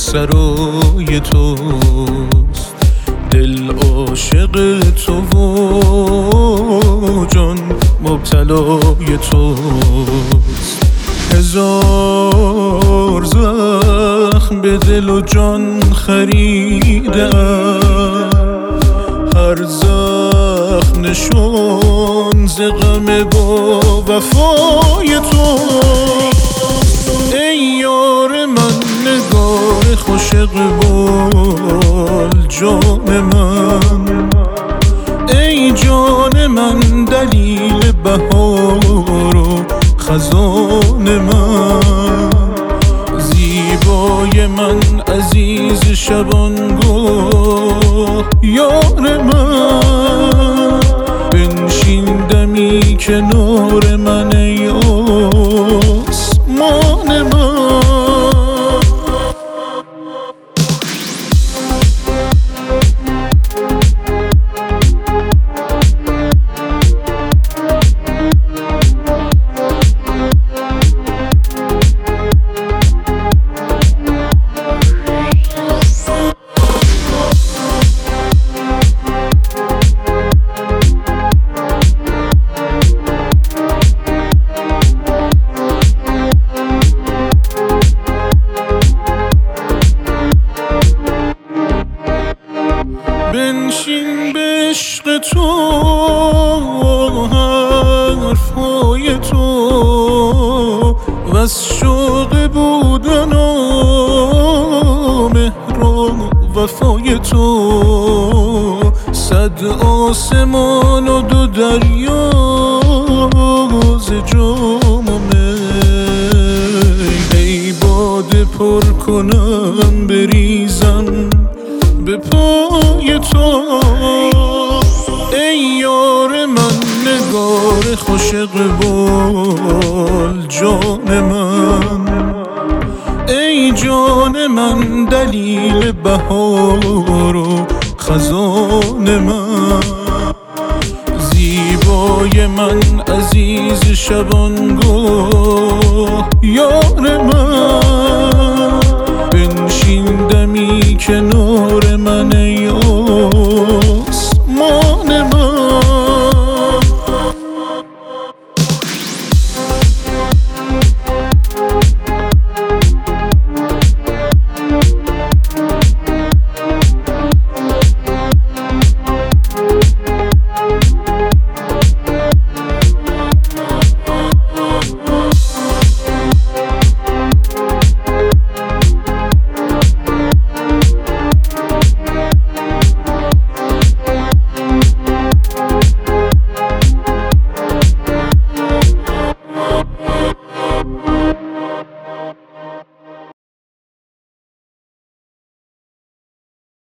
سرای توست، دل عاشق تو و جان مبتلای توست. هزار زخم به دل و جان خریدم، هر زخم نشون ز غم با وفای تو. ای یار من نگار خوش اقبال جان من، ای جان من دلیل بهار و خزان من، زیبای من عزیز شبانگاه یار من، بنشین دمی کنار من ای آسمان من. بنشین به عشق تو حرفهای تو وز شوق بودن و مهر و وفای تو، صد آسمان و دو دریا ز جام و می، ای باده پر کنم بریزم به پای تو. ای یار من نگار خوش اقبال جان من، ای جان من دلیل بهار و خزان من، زیبای من عزیز شبانگاه یار من.